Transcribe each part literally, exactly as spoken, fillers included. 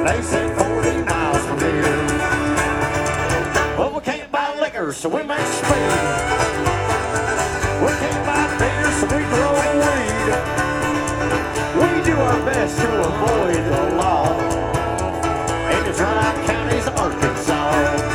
They said forty miles from here. Well, we can't buy liquor, so we make speed. We can't buy beer, so we grow weed. We do our best to avoid the law in the dry counties of Arkansas.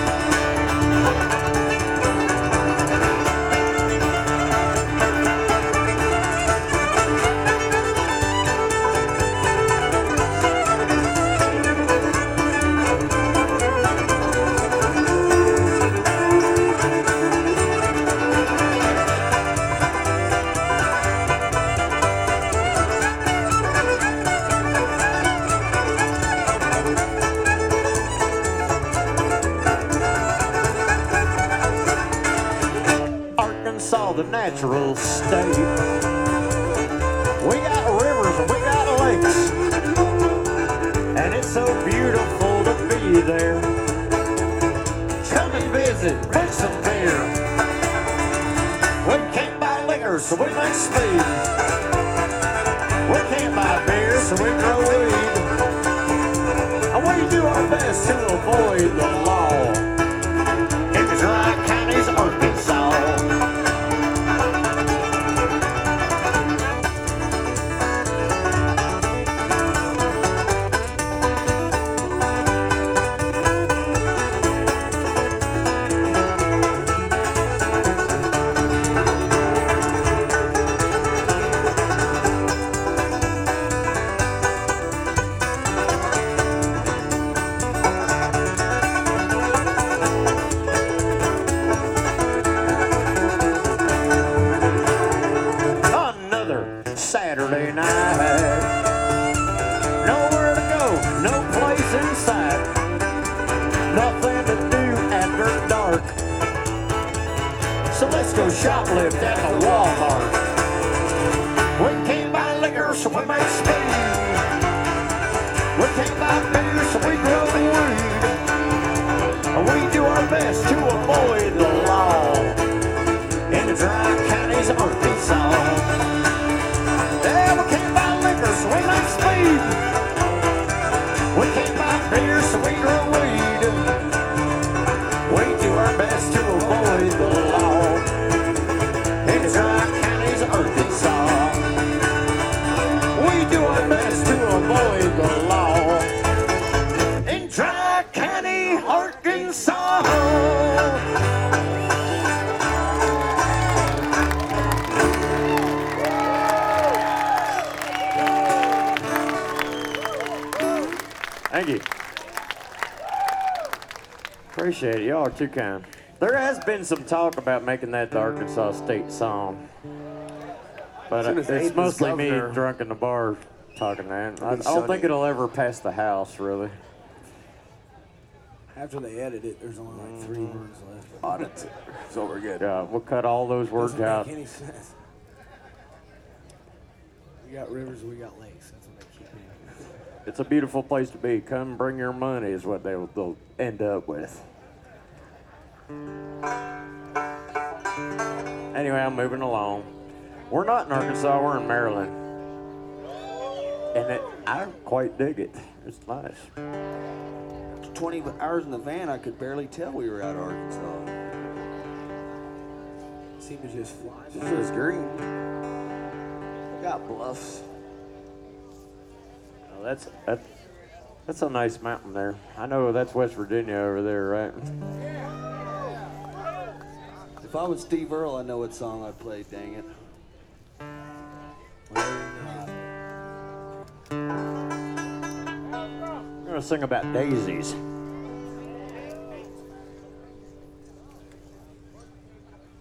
Arkansas, the natural state. We got rivers and we got lakes, and it's so beautiful to be there. Come and visit, drink some beer. We can't buy liquor, so we make speed. We can't buy beer, so we grow weed. And we do our best to avoid the law in the dry counties of Arkansas. Saturday night, nowhere to go, no place in sight, nothing to do after dark. So let's go shoplift at the Walmart. We can't buy liquor, so we make speed. We can't buy beer, so we grow weed. We do our best to avoid the law in the dry counties of Arkansas. Yeah, we can't buy liquor, so we make speed. We can't buy beer, so we grow weed. We do our best to avoid the law in the dry counties of Arkansas. We do our best to avoid the law in dry county Arkansas. Thank you. Appreciate it. Y'all are too kind. There has been some talk about making that the Arkansas state song. But uh, it's mostly me drunk in the bar talking that. I, I don't think it'll ever pass the House, really. After they edit it, there's only like three mm-hmm. words left. Oh, that's it. It's over good. Yeah, we'll cut all those words Doesn't out. make any sense. We got rivers, we got lakes. That's what they keep doing. It's a beautiful place to be. Come bring your money is what they'll, they'll end up with. Anyway, I'm moving along. We're not in Arkansas, we're in Maryland. And it, I quite dig it. It's nice. twenty hours in the van, I could barely tell we were out of Arkansas. Seemed to just fly. It's just green. I got bluffs. Oh, that's that, that's a nice mountain there. I know that's West Virginia over there, right? If I was Steve Earle, I know what song I'd play, dang it. I'm gonna sing about daisies.